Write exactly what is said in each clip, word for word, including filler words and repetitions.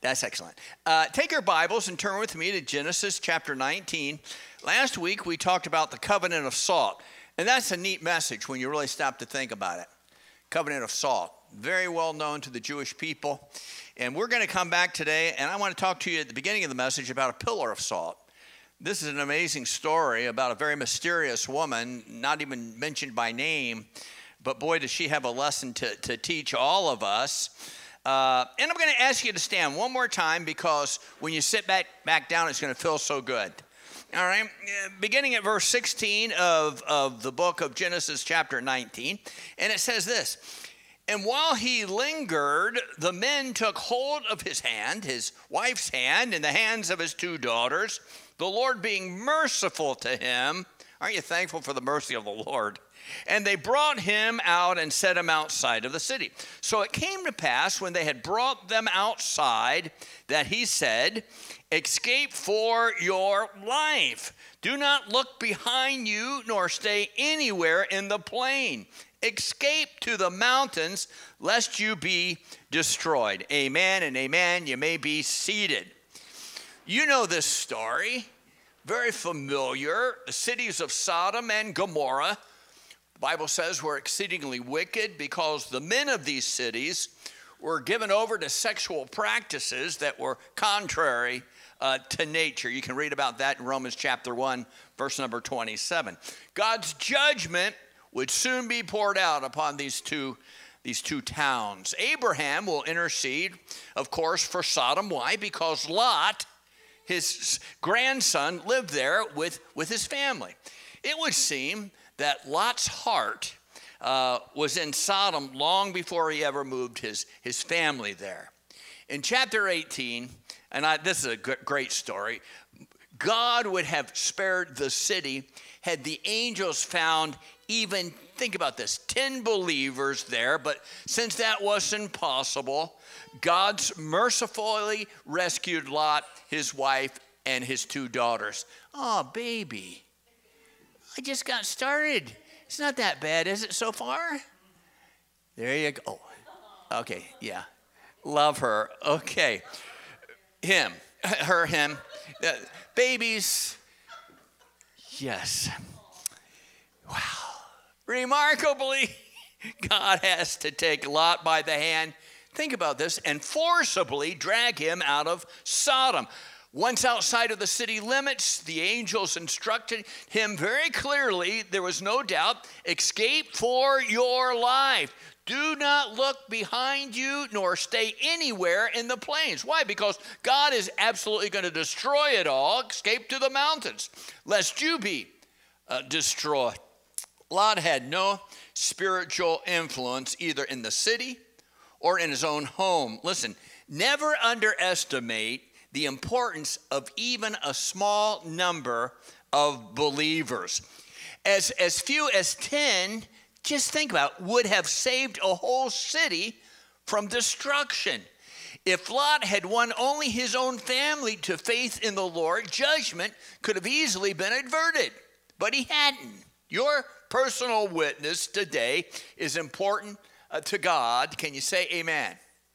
That's excellent. Uh, take your Bibles and turn with me to Genesis chapter nineteen. Last week we talked about the covenant of salt, and that's a neat message when you really stop to think about it. Covenant of salt, very well known to the Jewish people. And we're going to come back today, and I want to talk to you at the beginning of the message about a pillar of salt. This is an amazing story about a very mysterious woman, not even mentioned by name, but boy, does she have a lesson to, to teach all of us. Uh, and I'm going to ask you to stand one more time because when you sit back, back down, it's going to feel so good. All right, beginning at verse sixteen of, of the book of Genesis chapter nineteen, and it says this, "And while he lingered, the men took hold of his hand, his wife's hand, and the hands of his two daughters, the Lord being merciful to him." Aren't you thankful for the mercy of the Lord? "And they brought him out and set him outside of the city. So it came to pass when they had brought them outside that he said, 'Escape for your life. Do not look behind you nor stay anywhere in the plain. Escape to the mountains lest you be destroyed.'" Amen and amen. You may be seated. You know this story, very familiar. The cities of Sodom and Gomorrah, the Bible says, were exceedingly wicked because the men of these cities were given over to sexual practices that were contrary uh, to nature. You can read about that in Romans chapter one, verse number twenty-seven. God's judgment would soon be poured out upon these two, these two towns. Abraham will intercede, of course, for Sodom. Why? Because Lot, his grandson, lived there with, with his family. It would seem that Lot's heart uh, was in Sodom long before he ever moved his, his family there. In chapter eighteen, and I, this is a great story, God would have spared the city had the angels found even, think about this, ten believers there, but since that wasn't possible, God's mercifully rescued Lot, his wife, and his two daughters. Oh, baby, I just got started. It's not that bad, is it, so far? There you go. Oh, okay, yeah. Love her. Okay. Him. Her, him. Uh, babies. Yes. Wow. Remarkably, God has to take Lot by the hand, think about this, and forcibly drag him out of Sodom. Once outside of the city limits, the angels instructed him very clearly, there was no doubt, escape for your life. Do not look behind you nor stay anywhere in the plains. Why? Because God is absolutely going to destroy it all. Escape to the mountains, lest you be uh, destroyed. Lot had no spiritual influence either in the city or in his own home. Listen, never underestimate the importance of even a small number of believers. As, as few as ten, just think about it, would have saved a whole city from destruction. If Lot had won only his own family to faith in the Lord, judgment could have easily been averted, but he hadn't. Your personal witness today is important uh, to God. Can you say amen?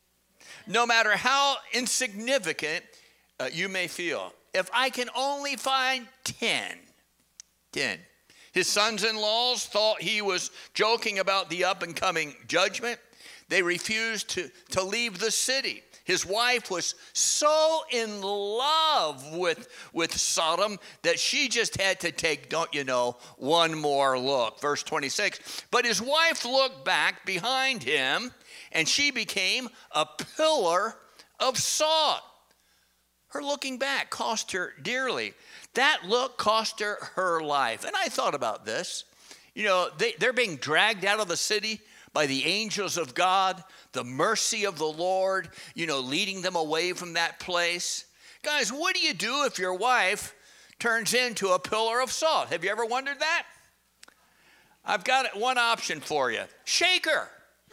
No matter how insignificant uh, you may feel. If I can only find ten, ten. His sons-in-laws thought he was joking about the up-and-coming judgment. They refused to, to leave the city. His wife was so in love with, with Sodom that she just had to take, don't you know, one more look. Verse twenty-six, but his wife looked back behind him, and she became a pillar of salt. Her looking back cost her dearly. That look cost her her life. And I thought about this. You know, they, they're being dragged out of the city by the angels of God, the mercy of the Lord, you know, leading them away from that place. Guys, what do you do if your wife turns into a pillar of salt? Have you ever wondered that? I've got one option for you. Shake her.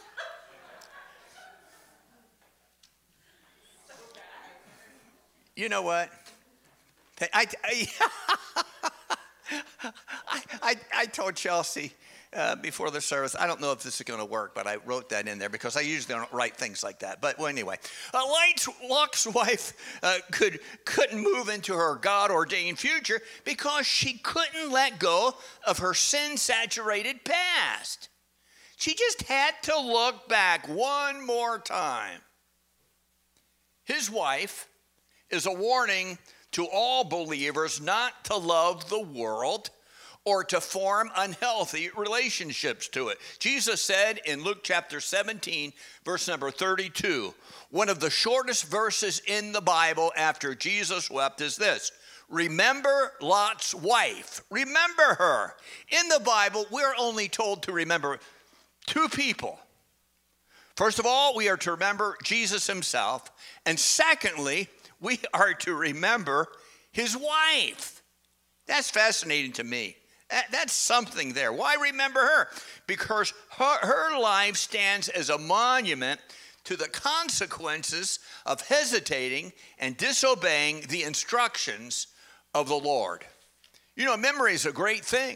You know what? I, I, I, I, I told Chelsea, uh, before the service. I don't know if this is going to work, but I wrote that in there because I usually don't write things like that. But well, anyway, uh, Lot's wife uh, could, couldn't move into her God-ordained future because she couldn't let go of her sin-saturated past. She just had to look back one more time. His wife is a warning to all believers not to love the world or to form unhealthy relationships to it. Jesus said in Luke chapter seventeen, verse number thirty-two, one of the shortest verses in the Bible after Jesus wept is this: remember Lot's wife. Remember her. In the Bible, we're only told to remember two people. First of all, we are to remember Jesus himself. And secondly, we are to remember his wife. That's fascinating to me. That, that's something there. Why remember her? Because her, her life stands as a monument to the consequences of hesitating and disobeying the instructions of the Lord. You know, memory is a great thing.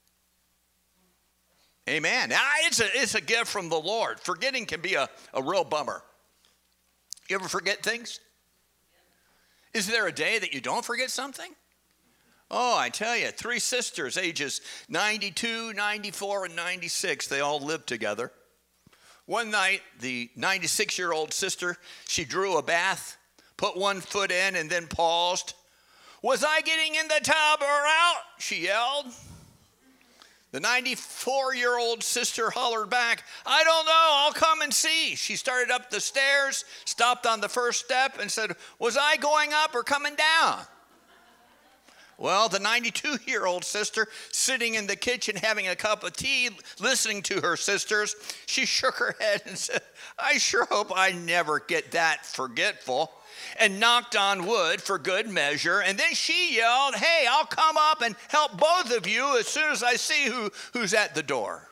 Amen. Now, it's a, it's a gift from the Lord. Forgetting can be a, a real bummer. You ever forget things? Is there a day that you don't forget something? Oh, I tell you, three sisters, ages ninety-two, ninety-four, and ninety-six, they all lived together. One night, the ninety-six-year-old sister, she drew a bath, put one foot in, and then paused. "Was I getting in the tub or out?" she yelled. The ninety-four-year-old sister hollered back, "I don't know, I'll come and see." She started up the stairs, stopped on the first step, and said, "Was I going up or coming down?" Well, the ninety-two-year-old sister, sitting in the kitchen having a cup of tea, listening to her sisters, she shook her head and said, "I sure hope I never get that forgetful," and knocked on wood for good measure. And then she yelled, "Hey, I'll come up and help both of you as soon as I see who, who's at the door."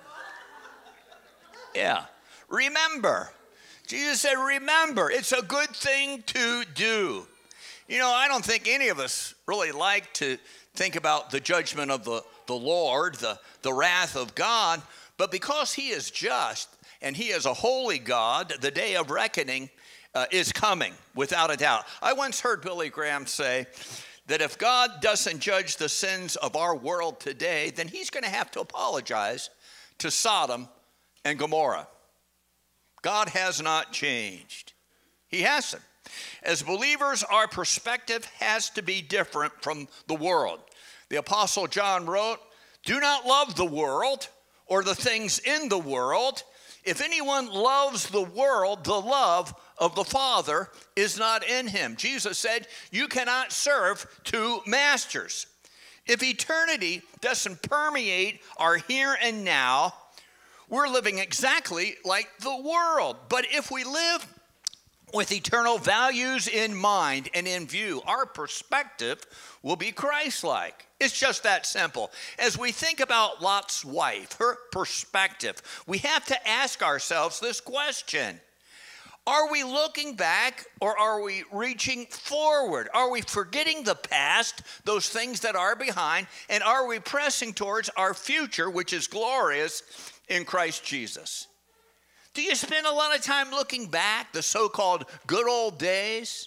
Yeah, remember. Jesus said, remember. It's a good thing to do. You know, I don't think any of us really like to think about the judgment of the, the Lord, the, the wrath of God, but because he is just and he is a holy God, the day of reckoning uh, is coming, without a doubt. I once heard Billy Graham say that if God doesn't judge the sins of our world today, then he's going to have to apologize to Sodom and Gomorrah. God has not changed. He hasn't. As believers, our perspective has to be different from the world. The Apostle John wrote, "Do not love the world or the things in the world. If anyone loves the world, the love of the Father is not in him." Jesus said, you cannot serve two masters. If eternity doesn't permeate our here and now, we're living exactly like the world. But if we live with eternal values in mind and in view, our perspective will be Christ-like. It's just that simple. As we think about Lot's wife, her perspective, we have to ask ourselves this question: are we looking back or are we reaching forward? Are we forgetting the past, those things that are behind, and are we pressing towards our future, which is glorious in Christ Jesus? Do you spend a lot of time looking back, the so-called good old days?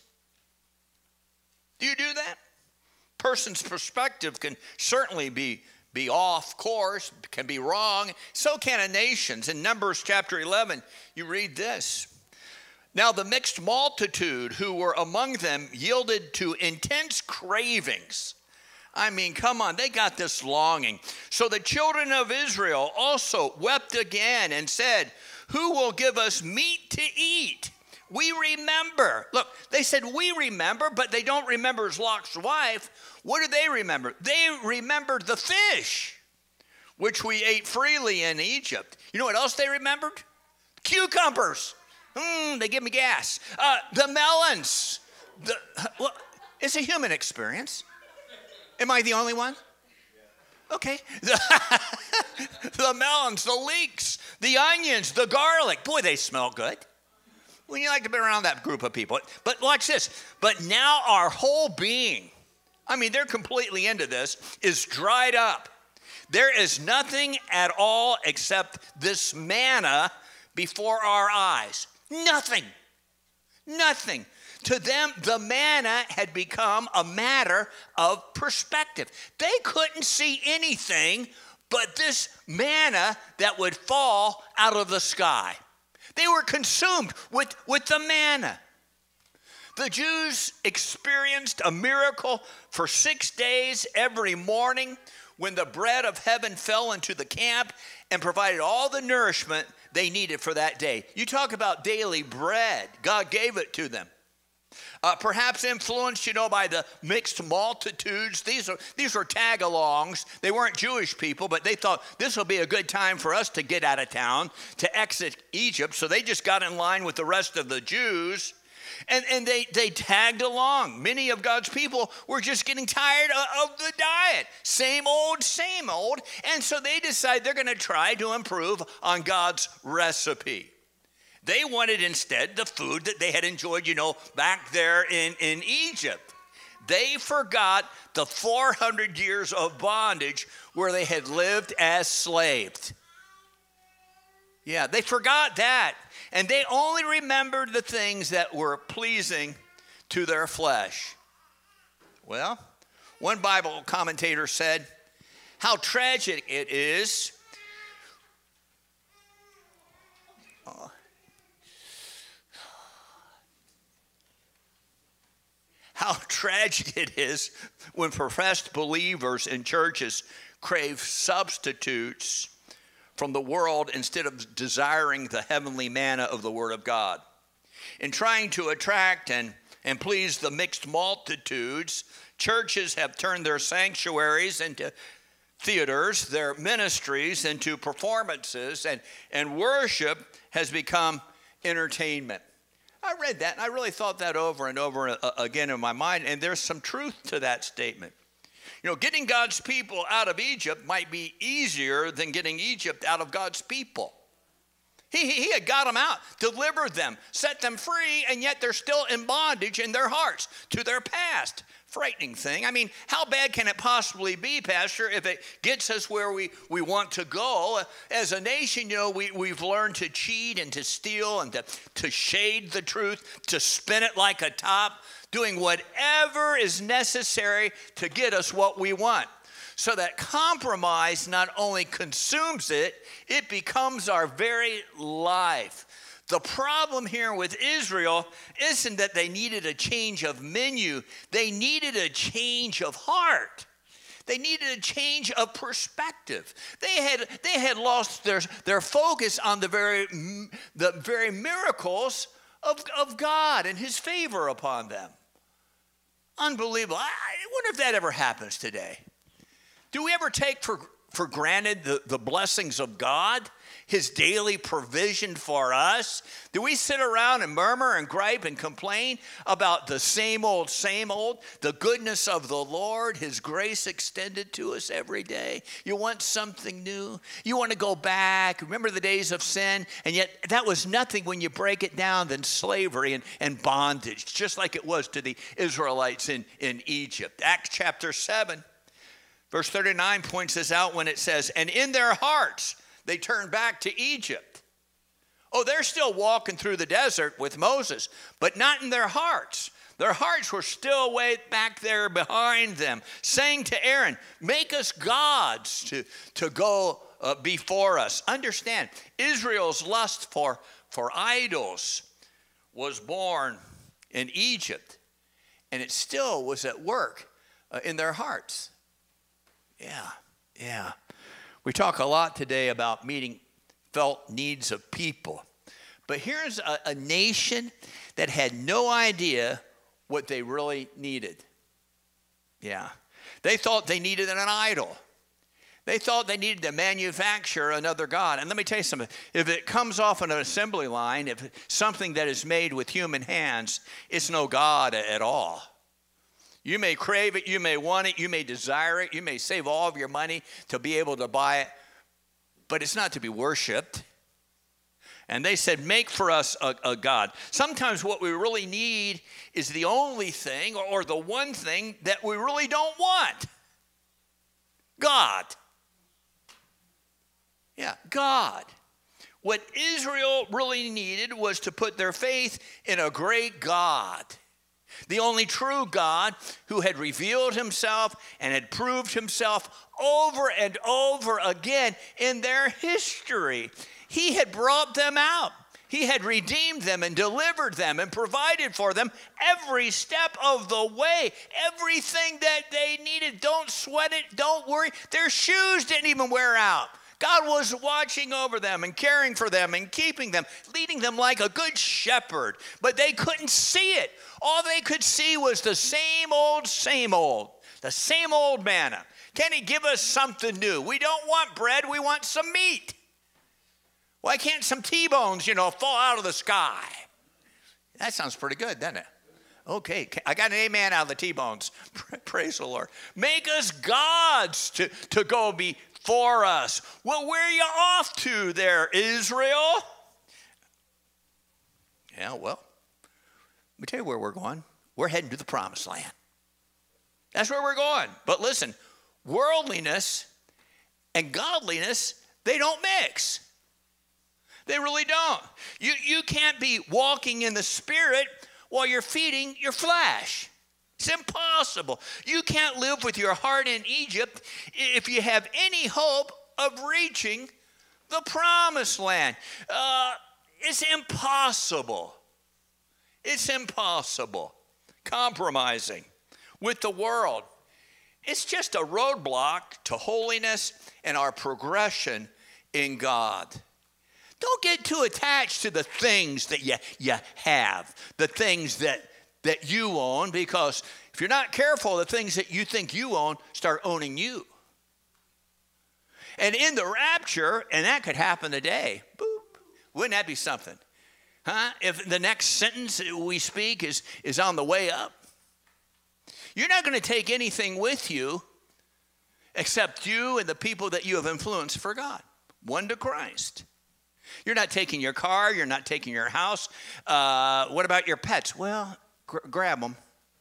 Do you do that? Person's perspective can certainly be, be off course, can be wrong. So can a nation's. In Numbers chapter eleven, you read this: "Now the mixed multitude who were among them yielded to intense cravings." I mean, come on, they got this longing. "So the children of Israel also wept again and said, 'Who will give us meat to eat?' We remember." Look, they said, we remember, but they don't remember Lot's wife. What do they remember? They remembered the fish, which we ate freely in Egypt. You know what else they remembered? Cucumbers. Mmm, they give me gas. Uh, the melons. The, well, it's a human experience. Am I the only one? Okay. The, the melons, the leeks, the onions, the garlic. Boy, they smell good. Wouldn't you like to be around that group of people? But watch this. But now our whole being, I mean, they're completely into this, is dried up. There is nothing at all except this manna before our eyes. Nothing. Nothing. To them, the manna had become a matter of perspective. They couldn't see anything but this manna that would fall out of the sky. They were consumed with, with the manna. The Jews experienced a miracle for six days every morning when the bread of heaven fell into the camp and provided all the nourishment they needed for that day. You talk about daily bread. God gave it to them. Uh, perhaps influenced, you know, by the mixed multitudes. These are these were tag-alongs. They weren't Jewish people, but they thought this will be a good time for us to get out of town, to exit Egypt. So they just got in line with the rest of the Jews. And, and they, they tagged along. Many of God's people were just getting tired of, of the diet. Same old, same old. And so they decide they're going to try to improve on God's recipe. They wanted instead the food that they had enjoyed, you know, back there in, in Egypt. They forgot the four hundred years of bondage where they had lived as slaves. Yeah, they forgot that. And they only remembered the things that were pleasing to their flesh. Well, one Bible commentator said, how tragic it is uh, how tragic it is when professed believers in churches crave substitutes from the world instead of desiring the heavenly manna of the Word of God. In trying to attract and, and please the mixed multitudes, churches have turned their sanctuaries into theaters, their ministries into performances, and, and worship has become entertainment. I read that and I really thought that over and over again in my mind, and there's some truth to that statement. You know, getting God's people out of Egypt might be easier than getting Egypt out of God's people. He, he had got them out, delivered them, set them free, and yet they're still in bondage in their hearts to their past. Frightening thing. I mean, how bad can it possibly be, Pastor, if it gets us where we, we want to go? As a nation, you know, we, we've learned to cheat and to steal and to, to shade the truth, to spin it like a top, doing whatever is necessary to get us what we want. So that compromise not only consumes it, it becomes our very life. The problem here with Israel isn't that they needed a change of menu. They needed a change of heart. They needed a change of perspective. They had, they had lost their, their focus on the very, the very miracles of, of God and his favor upon them. Unbelievable. I, I wonder if that ever happens today. Do we ever take for, for granted the, the blessings of God, his daily provision for us? Do we sit around and murmur and gripe and complain about the same old, same old, the goodness of the Lord, his grace extended to us every day? You want something new? You want to go back? Remember the days of sin? And yet that was nothing when you break it down than slavery and, and bondage, just like it was to the Israelites in, in Egypt. Acts chapter seven, verse thirty-nine points this out when it says, and in their hearts they turned back to Egypt. Oh, they're still walking through the desert with Moses, but not in their hearts. Their hearts were still way back there behind them, saying to Aaron, make us gods to, to go uh, before us. Understand, Israel's lust for, for idols was born in Egypt, and it still was at work uh, in their hearts. Yeah, yeah. We talk a lot today about meeting felt needs of people. But here's a, a nation that had no idea what they really needed. Yeah. They thought they needed an idol. They thought they needed to manufacture another god. And let me tell you something. If it comes off an assembly line, if it's something that is made with human hands, it's no god at all. You may crave it, you may want it, you may desire it, you may save all of your money to be able to buy it, but it's not to be worshiped. And they said, make for us a, a God. Sometimes what we really need is the only thing or, or the one thing that we really don't want. God. Yeah, God. What Israel really needed was to put their faith in a great God, the only true God who had revealed himself and had proved himself over and over again in their history. He had brought them out. He had redeemed them and delivered them and provided for them every step of the way, everything that they needed. Don't sweat it. Don't worry. Their shoes didn't even wear out. God was watching over them and caring for them and keeping them, leading them like a good shepherd. But they couldn't see it. All they could see was the same old, same old, the same old manna. Can he give us something new? We don't want bread. We want some meat. Why can't some T-bones, you know, fall out of the sky? That sounds pretty good, doesn't it? Okay, I got an amen out of the T-bones. Praise the Lord. Make us gods to, to go before us. Well, where are you off to there, Israel? Yeah, well, let me tell you where we're going. We're heading to the promised land. That's where we're going. But listen, worldliness and godliness, they don't mix. They really don't. You, you can't be walking in the Spirit while you're feeding your flesh. It's impossible. You can't live with your heart in Egypt if you have any hope of reaching the promised land. Uh, it's impossible. It's impossible. Compromising with the world. It's just a roadblock to holiness and our progression in God. Don't get too attached to the things that you, you have, the things that, that you own, because if you're not careful, the things that you think you own start owning you. And in the rapture, and that could happen today, boop, wouldn't that be something? Huh? If the next sentence we speak is, is on the way up, you're not going to take anything with you except you and the people that you have influenced for God, one to Christ. You're not taking your car. You're not taking your house. Uh, what about your pets? Well, gr- grab them.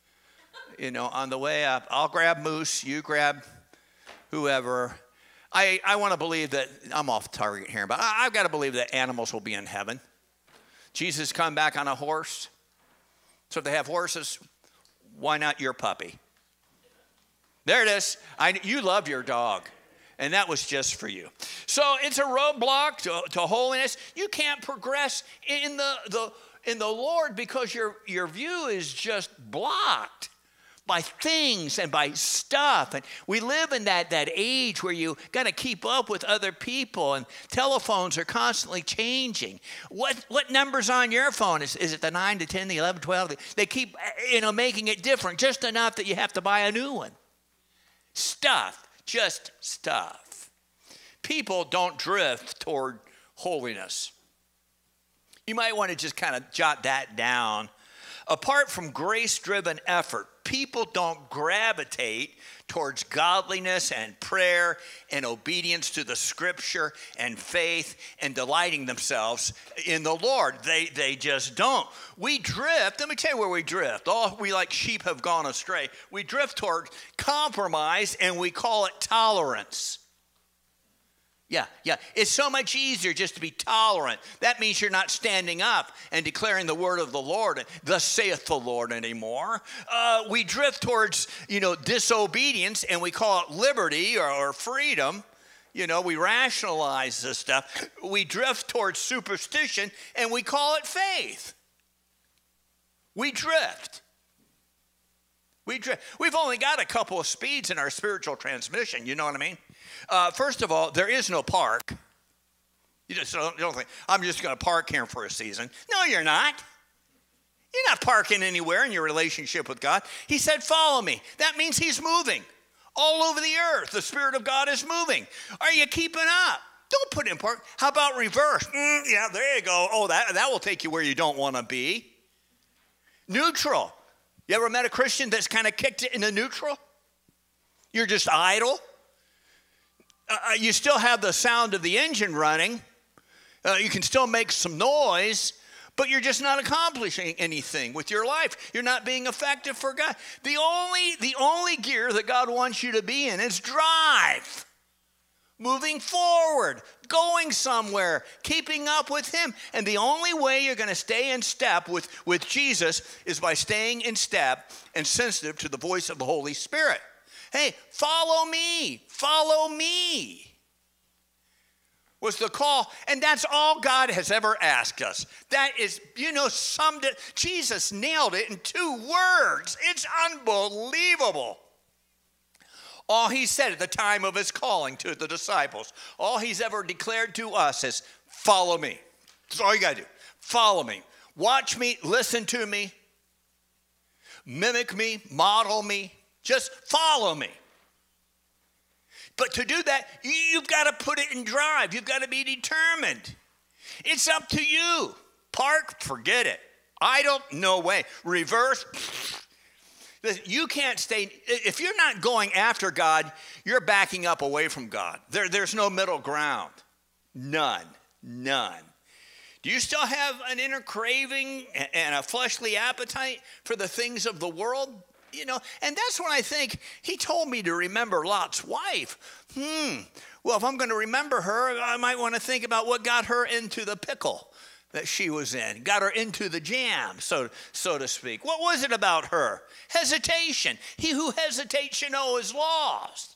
You know, on the way up, I'll grab Moose. You grab whoever. I, I want to believe that, I'm off target here, but I, I've got to believe that animals will be in heaven. Jesus come back on a horse. So if they have horses, why not your puppy? There it is. I, you love your dog. And that was just for you. So it's a roadblock to, to holiness. You can't progress in the, the, in the Lord because your, your view is just blocked by things and by stuff. And we live in that, that age where you got to keep up with other people, and telephones are constantly changing. What, what number's on your phone? Is, is it the nine, the ten, the eleven, twelve? They keep, you know, making it different just enough that you have to buy a new one. Stuff. Just stuff. People don't drift toward holiness. You might want to just kind of jot that down. Apart from grace-driven effort, people don't gravitate towards godliness and prayer and obedience to the Scripture and faith and delighting themselves in the Lord. They, they just don't. We drift. Let me tell you where we drift. All we like sheep have gone astray. We drift toward compromise, and we call it tolerance. Yeah, yeah. It's so much easier just to be tolerant. That means you're not standing up and declaring the word of the Lord, thus saith the Lord, anymore. Uh, we drift towards, you know, disobedience, and we call it liberty or, or freedom. You know, we rationalize this stuff. We drift towards superstition, and we call it faith. We drift. We drift. We've only got a couple of speeds in our spiritual transmission. You know what I mean? Uh, first of all, there is no park. You just don't, you don't think, I'm just going to park here for a season. No, you're not. You're not parking anywhere in your relationship with God. He said, follow me. That means he's moving all over the earth. The Spirit of God is moving. Are you keeping up? Don't put in park. How about reverse? Mm, yeah, there you go. Oh, that, that will take you where you don't want to be. Neutral. You ever met a Christian that's kind of kicked it into neutral? You're just idle. Uh, you still have the sound of the engine running. Uh, you can still make some noise, but you're just not accomplishing anything with your life. You're not being effective for God. The only, the only gear that God wants you to be in is drive. moving forward, going somewhere, keeping up with him. And the only way you're going to stay in step with, with Jesus is by staying in step and sensitive to the voice of the Holy Spirit. Hey, follow me, follow me was the call. And that's all God has ever asked us. That is, you know, summed it. Jesus nailed it in two words. It's unbelievable. All he said at the time of his calling to the disciples, all he's ever declared to us is, follow me. That's all you got to do. Follow me. Watch me. Listen to me. Mimic me. Model me. Just follow me. But to do that, you've got to put it in drive. You've got to be determined. It's up to you. Park, forget it. Idle, no way. Reverse, you can't stay. If you're not going after God, you're backing up away from God. There, there's no middle ground. None. None. Do you still have an inner craving and a fleshly appetite for the things of the world? You know, and that's when I think he told me to remember Lot's wife. Hmm. Well, if I'm going to remember her, I might want to think about what got her into the pickle that she was in, got her into the jam, so, so to speak. What was it about her? Hesitation. He who hesitates, you know, is lost.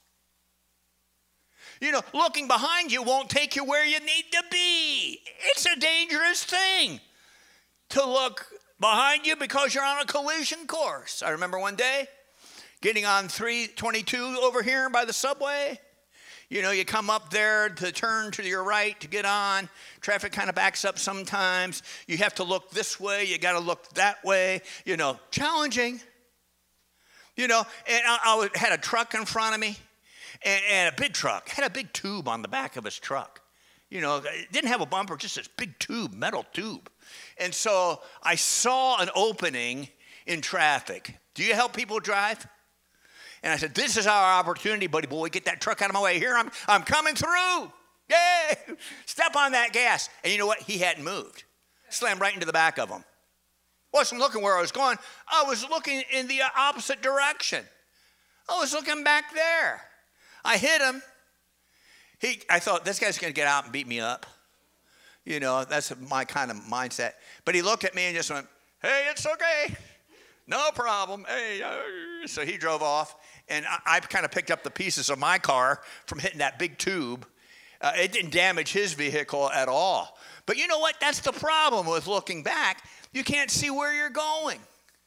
You know, looking behind you won't take you where you need to be. It's a dangerous thing to look behind you because you're on a collision course. I remember one day getting on three twenty-two over here by the subway. You know, you come up there to turn to your right to get on. Traffic kind of backs up sometimes. You have to look this way. You got to look that way. You know, challenging. You know, and I, I had a truck in front of me, and, and a big truck. Had a big tube on the back of his truck. You know, it didn't have a bumper, just this big tube, metal tube. And so I saw an opening in traffic. Do you help people drive? And I said, this is our opportunity, buddy boy. Get that truck out of my way. Here, I'm, I'm coming through. Yay! Step on that gas. And you know what? He hadn't moved. Slammed right into the back of him. Wasn't looking where I was going. I was looking in the opposite direction. I was looking back there. I hit him. He, I thought, this guy's going to get out and beat me up. You know, that's my kind of mindset. But he looked at me and just went, hey, it's okay. No problem. Hey, uh, so he drove off, and I, I kind of picked up the pieces of my car from hitting that big tube. Uh, it didn't damage his vehicle at all. But you know what? That's the problem with looking back. You can't see where you're going.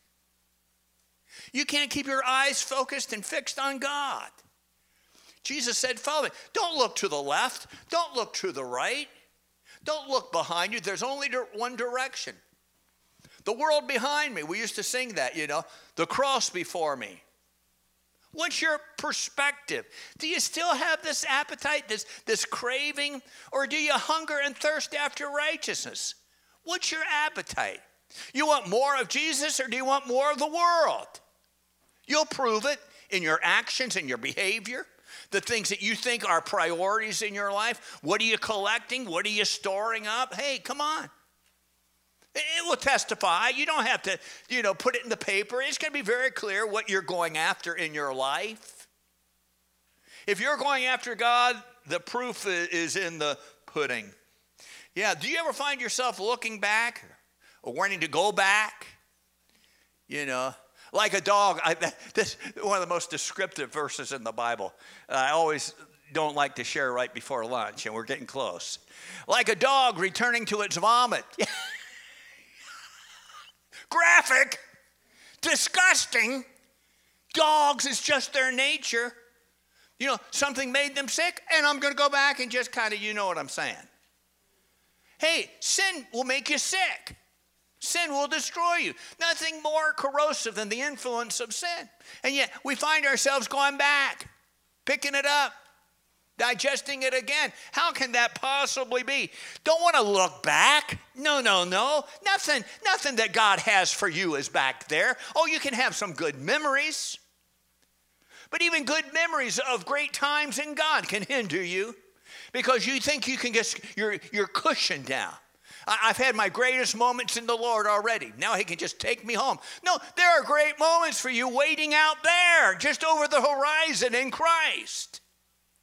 You can't keep your eyes focused and fixed on God. Jesus said, follow me. Don't look to the left. Don't look to the right. Don't look behind you. There's only one direction. The world behind me. We used to sing that, you know. The cross before me. What's your perspective? Do you still have this appetite, this, this craving? Or do you hunger and thirst after righteousness? What's your appetite? You want more of Jesus, or do you want more of the world? You'll prove it in your actions and your behavior. The things that you think are priorities in your life. What are you collecting? What are you storing up? Hey, come on. It will testify. You don't have to, you know, put it in the paper. It's going to be very clear what you're going after in your life. If you're going after God, the proof is in the pudding. Yeah, do you ever find yourself looking back or wanting to go back? You know, like a dog. I, this is one of the most descriptive verses in the Bible. I always don't like to share right before lunch, and we're getting close. Like a dog returning to its vomit. Graphic, disgusting. Dogs is just their nature. You know, something made them sick, and I'm going to go back and just kind of, you know what I'm saying. Hey, sin will make you sick. Sin will destroy you. Nothing more corrosive than the influence of sin. And yet we find ourselves going back, picking it up, digesting it again. How can that possibly be? Don't want to look back. No, no, no. Nothing, nothing that God has for you is back there. Oh, you can have some good memories. But even good memories of great times in God can hinder you because you think you can get your, your cushion down. I've had my greatest moments in the Lord already. Now he can just take me home. No, there are great moments for you waiting out there, just over the horizon in Christ.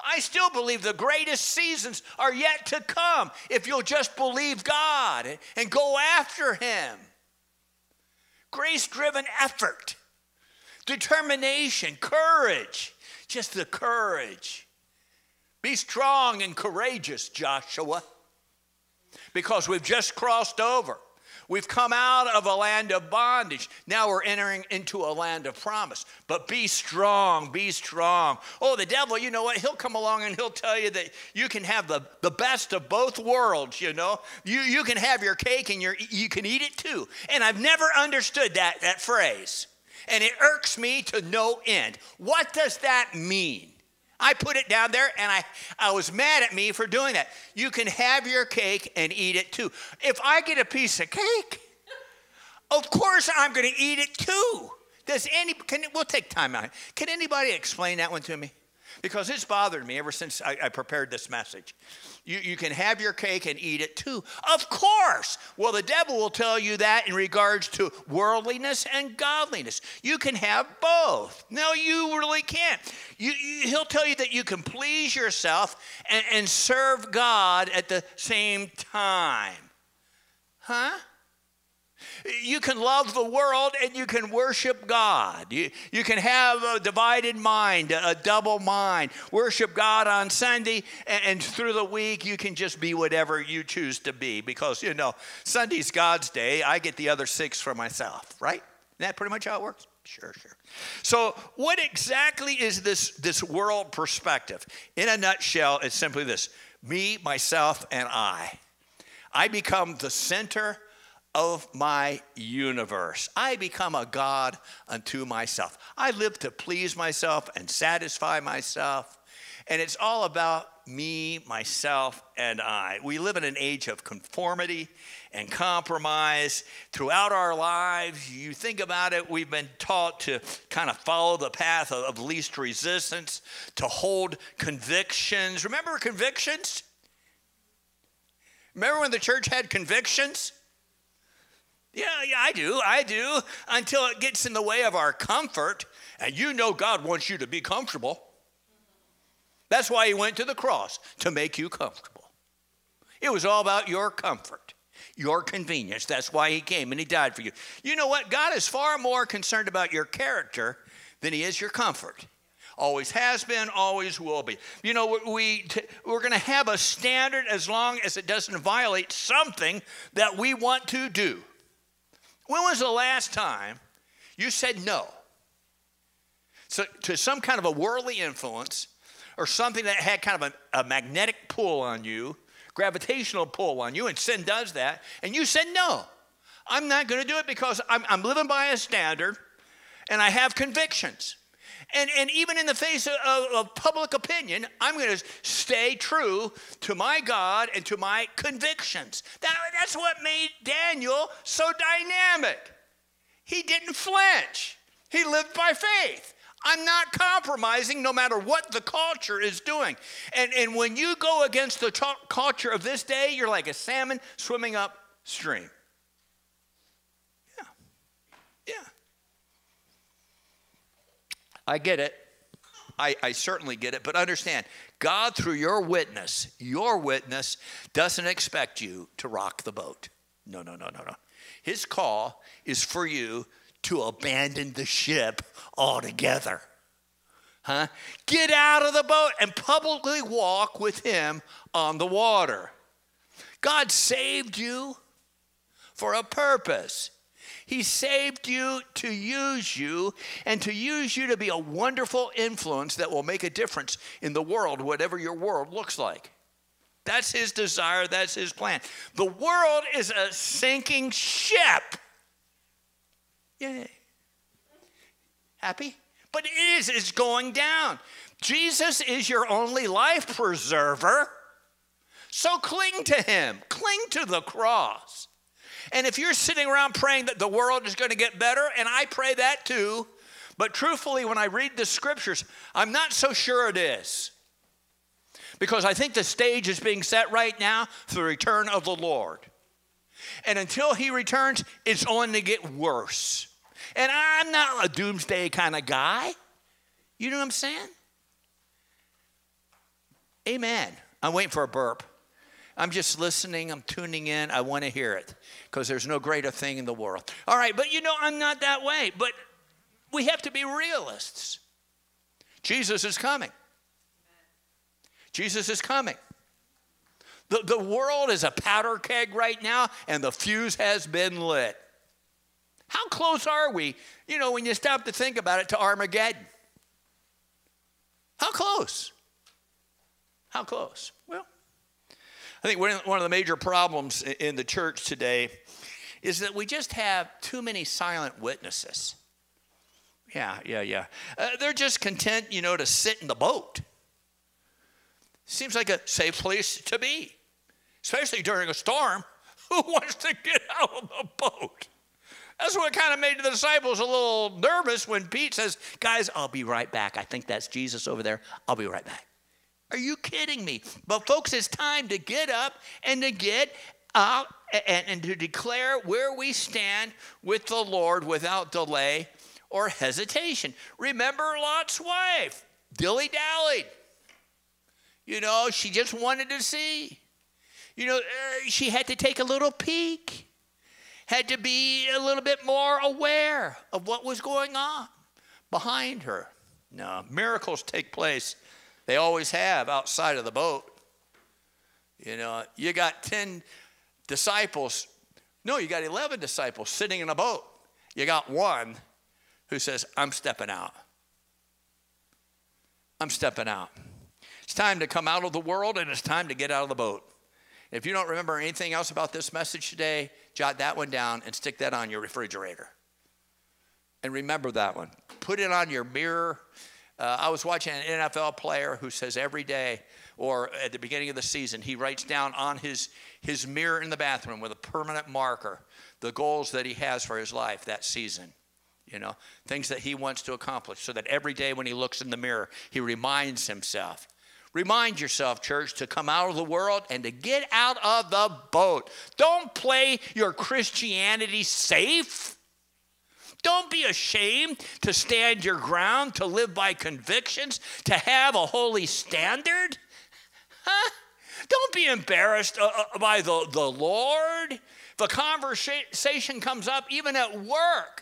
I still believe the greatest seasons are yet to come if you'll just believe God and go after him. Grace-driven effort, determination, courage, just the courage. Be strong and courageous, Joshua, because we've just crossed over. We've come out of a land of bondage. Now we're entering into a land of promise. But be strong, be strong. Oh, the devil, you know what? He'll come along and he'll tell you that you can have the, the best of both worlds, you know. You, you can have your cake and your, you can eat it too. And I've never understood that, that phrase. And it irks me to no end. What does that mean? I put it down there, and I, I was mad at me for doing that. You can have your cake and eat it too. If I get a piece of cake, of course I'm going to eat it too. Does any? Can we'll take time out. Can anybody explain that one to me? Because it's bothered me ever since I, I prepared this message. You, you can have your cake and eat it too. Of course. Well, the devil will tell you that in regards to worldliness and godliness. You can have both. No, you really can't. You, you, he'll tell you that you can please yourself and, and serve God at the same time. Huh? You can love the world and you can worship God. You, you can have a divided mind, a double mind. Worship God on Sunday, and, and through the week you can just be whatever you choose to be. Because, you know, Sunday's God's day. I get the other six for myself, right? Isn't that pretty much how it works? Sure, sure. So what exactly is this, this world perspective? In a nutshell, it's simply this. Me, myself, and I. I become the center of my universe. I become a God unto myself. I live to please myself and satisfy myself. And it's all about me, myself, and I. We live in an age of conformity and compromise throughout our lives. You think about it, we've been taught to kind of follow the path of least resistance, to hold convictions. Remember convictions? Remember when the church had convictions? Yeah, yeah, I do, I do, until it gets in the way of our comfort. And you know God wants you to be comfortable. That's why he went to the cross, to make you comfortable. It was all about your comfort, your convenience. That's why he came and he died for you. You know what? God is far more concerned about your character than he is your comfort. Always has been, always will be. You know, we, we're going to have a standard as long as it doesn't violate something that we want to do. When was the last time you said no so, to some kind of a worldly influence or something that had kind of a, a magnetic pull on you, gravitational pull on you, and sin does that, and you said no, I'm not going to do it because I'm, I'm living by a standard and I have convictions. And, and even in the face of, of, of public opinion, I'm going to stay true to my God and to my convictions. That, that's what made Daniel so dynamic. He didn't flinch. He lived by faith. I'm not compromising no matter what the culture is doing. And, and when you go against the t- culture of this day, you're like a salmon swimming upstream. Yeah. Yeah. I get it. I, I certainly get it. But understand, God, through your witness, your witness doesn't expect you to rock the boat. No, no, no, no, no. His call is for you to abandon the ship altogether. Huh? Get out of the boat and publicly walk with him on the water. God saved you for a purpose. He saved you to use you and to use you to be a wonderful influence that will make a difference in the world, whatever your world looks like. That's his desire. That's his plan. The world is a sinking ship. Yay. Happy? But it is. It's going down. Jesus is your only life preserver. So cling to him. Cling to the cross. And if you're sitting around praying that the world is going to get better, and I pray that too, but truthfully, when I read the scriptures, I'm not so sure it is. Because I think the stage is being set right now for the return of the Lord. And until he returns, it's only to get worse. And I'm not a doomsday kind of guy. You know what I'm saying? Amen. I'm waiting for a burp. I'm just listening. I'm tuning in. I want to hear it because there's no greater thing in the world. All right, but you know, I'm not that way. But we have to be realists. Jesus is coming. Jesus is coming. The, the world is a powder keg right now, and the fuse has been lit. How close are we, you know, when you stop to think about it, to Armageddon? How close? How close? Well, I think one of the major problems in the church today is that we just have too many silent witnesses. Yeah, yeah, yeah. Uh, they're just content, you know, to sit in the boat. Seems like a safe place to be, especially during a storm. Who wants to get out of the boat? That's what kind of made the disciples a little nervous when Pete says, guys, I'll be right back. I think that's Jesus over there. I'll be right back. Are you kidding me? But folks, it's time to get up and to get out and, and to declare where we stand with the Lord without delay or hesitation. Remember Lot's wife, dilly-dallied. You know, she just wanted to see. You know, uh, she had to take a little peek. Had to be a little bit more aware of what was going on behind her. No, miracles take place. They always have outside of the boat. You know, you got ten disciples. No, you got eleven disciples sitting in a boat. You got one who says, I'm stepping out. I'm stepping out. It's time to come out of the world, and it's time to get out of the boat. If you don't remember anything else about this message today, jot that one down and stick that on your refrigerator. And remember that one. Put it on your mirror. Uh, I was watching an N F L player who says every day, or at the beginning of the season, he writes down on his, his mirror in the bathroom with a permanent marker the goals that he has for his life that season. You know, things that he wants to accomplish, so that every day when he looks in the mirror, he reminds himself. Remind yourself, church, to come out of the world and to get out of the boat. Don't play your Christianity safe. Don't be ashamed to stand your ground, to live by convictions, to have a holy standard. Huh? Don't be embarrassed uh, by the, the Lord. If a conversation comes up, even at work,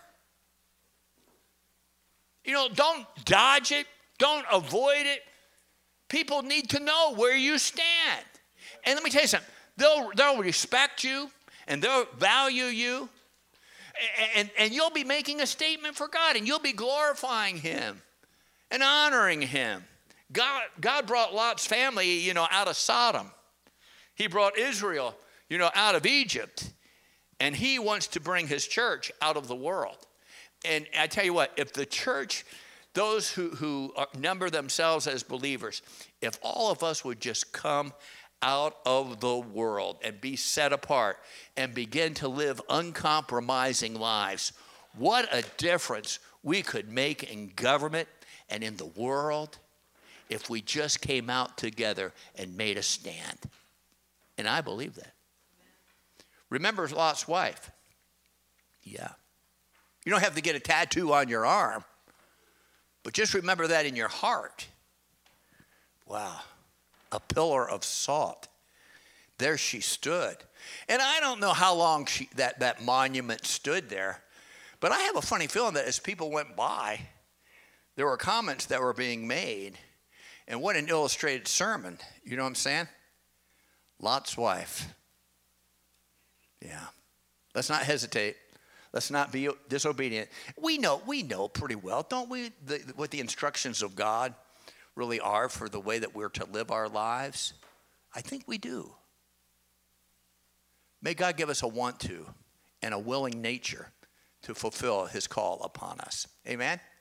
you know, don't dodge it. Don't avoid it. People need to know where you stand. And let me tell you something. They'll, they'll respect you, and they'll value you. And, and you'll be making a statement for God, and you'll be glorifying him and honoring him. God, God brought Lot's family, you know, out of Sodom. He brought Israel, you know, out of Egypt. And he wants to bring his church out of the world. And I tell you what, if the church, those who, who are, number themselves as believers, if all of us would just come out of the world and be set apart and begin to live uncompromising lives, what a difference we could make in government and in the world if we just came out together and made a stand. And I believe that. Remember Lot's wife? Yeah. You don't have to get a tattoo on your arm, but just remember that in your heart. Wow. A pillar of salt. There she stood. And I don't know how long she, that, that monument stood there, but I have a funny feeling that as people went by, there were comments that were being made. And what an illustrated sermon. You know what I'm saying? Lot's wife. Yeah. Let's not hesitate. Let's not be disobedient. We know, we know pretty well, don't we, the, what the instructions of God really are for the way that we're to live our lives? I think we do. May God give us a want to and a willing nature to fulfill his call upon us. Amen?